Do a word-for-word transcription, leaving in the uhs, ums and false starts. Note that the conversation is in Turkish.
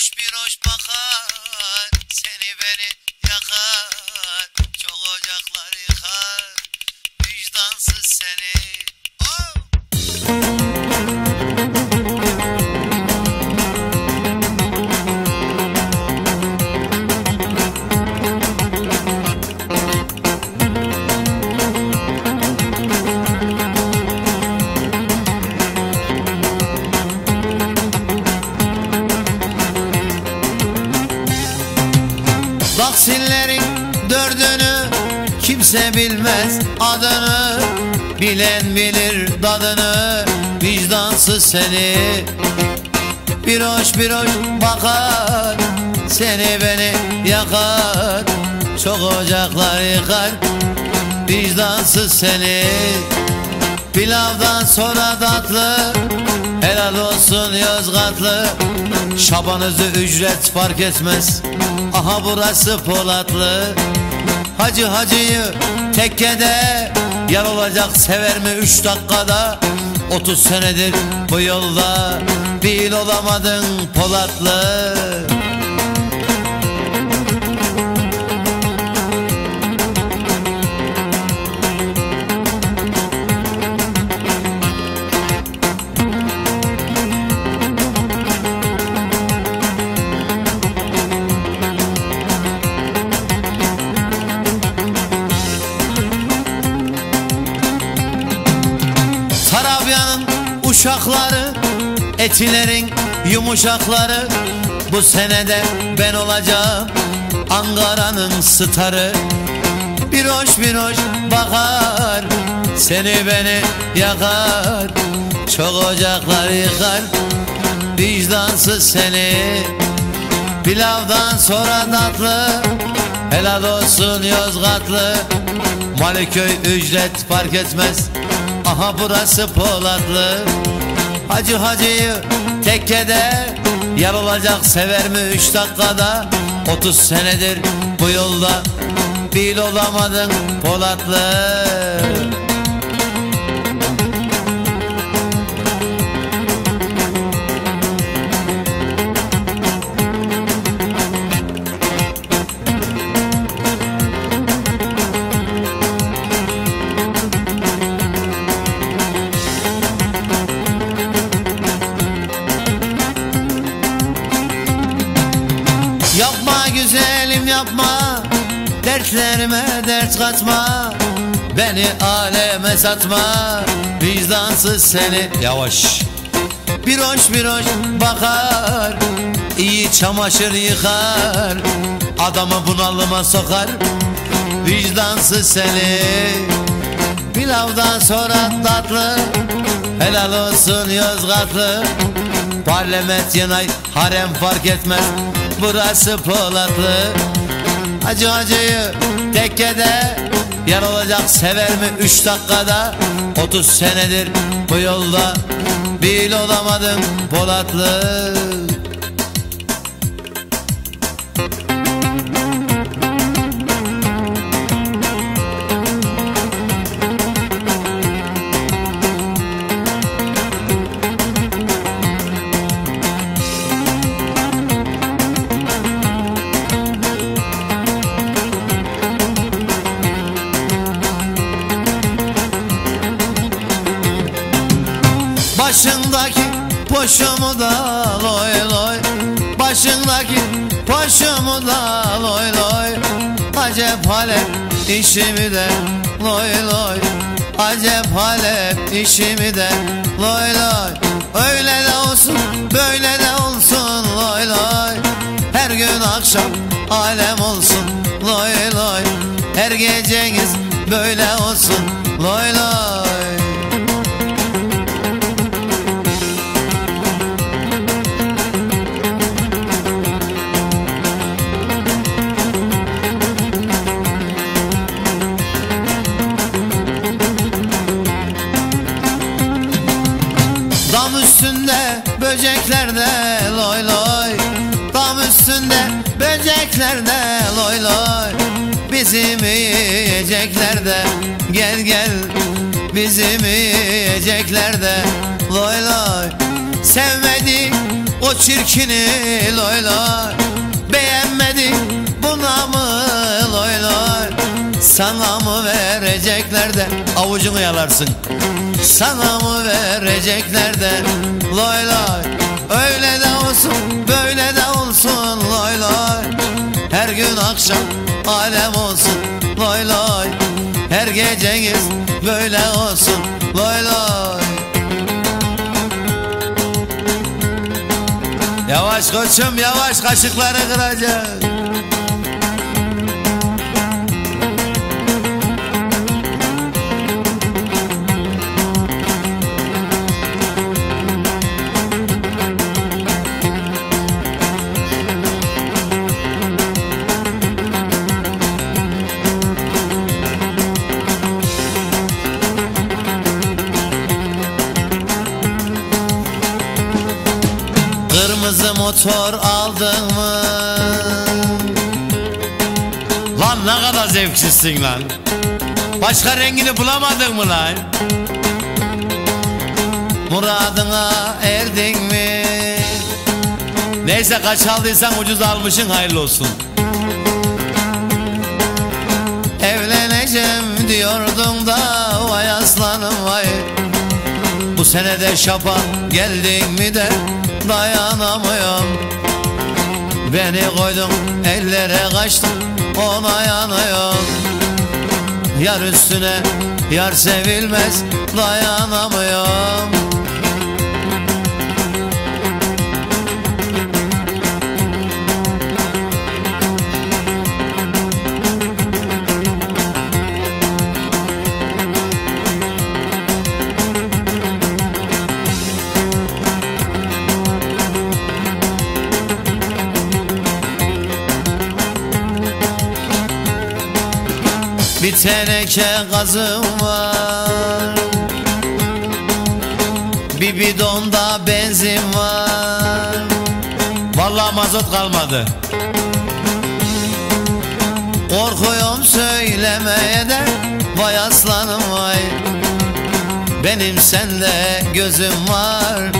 hoş bir hoş bakar, seni beni yakar, çok ocaklar yıkar, vicdansız seni. Oh! Taksinlerin dördünü kimse bilmez adını, bilen bilir dadını, vicdansız seni. Bir hoş bir hoş bakar, seni beni yakar, çok ocaklar yıkar, vicdansız seni. Pilavdan sonra tatlı, helal olsun Yozgatlı, şabanızı ücret fark etmez, aha burası Polatlı. Hacı hacıyı tekkede, yar olacak sever mi üç dakikada? Otuz senedir bu yolda, bir olamadın Polatlı. Tarabya'nın uşakları, etilerin yumuşakları, bu senede ben olacağım Ankara'nın starı. Bir hoş bir hoş bakar, seni beni yakar, çok ocaklar yıkar, vicdansız seni. Pilavdan sonra tatlı, helal olsun Yozgatlı, Maliköy ücret fark etmez, aha burası Polatlı. Hacı hacıyı tekkede, yar olacak sever mi üç dakikada? Otuz senedir bu yolda, bil olamadın Polatlı. Yapma güzelim yapma, dertlerime dert katma, beni aleme satma, vicdansız seni. Yavaş. Bir hoş bir hoş bakar, iyi çamaşır yıkar, adamı bunalıma sokar, vicdansız seni. Pilavdan sonra tatlı, helal olsun Yozgatlı, parlament yanay harem fark etmez, burası Polatlı. Hacı hacıyı tekkede, yar olacak sever mi üç dakikada? Otuz senedir bu yolda, bil olamadın Polatlı. Başındaki poşumu da loy loy, başındaki poşumu da loy loy, acep Halep işimi de loy loy, acep Halep işimi de loy loy. Öyle de olsun böyle de olsun loy loy, her gün akşam alem olsun loy loy, her geceniz böyle olsun loy loy. Dam üstünde böceklerde loy loy, dam üstünde böceklerde loy loy, bizim yiyeceklerde gel gel, bizim yiyeceklerde loy loy. Sevmedik o o çirkini loy loy. Beğenmedi buna mı loy loy. Sana mı verecekler de avucunu yalarsın. Sana mı verecekler de loy loy. Öyle de olsun böyle de olsun loy loy. Her gün akşam alem olsun loy loy. Her geceniz böyle olsun loy loy. Yavaş koçum yavaş, kaşıkları kıracak. Kırmızı motor aldın mı? Lan ne kadar zevksizsin lan. Başka rengini bulamadın mı lan? Muradına erdin mi? Neyse kaç aldıysan ucuz almışsın, hayırlı olsun. Evleneceğim diyordun da vay aslanım vay. Bu sene de şapa geldin mi de dayanamıyorum. Beni koydun ellere kaçtım, ona yanıyorum. Yar üstüne yar sevilmez, dayanamıyorum. Bir teneke gazım var, bir bidonda benzin var. Vallahi mazot kalmadı. Korkuyorum söylemeye de vay aslanım vay. Benim sende gözüm var.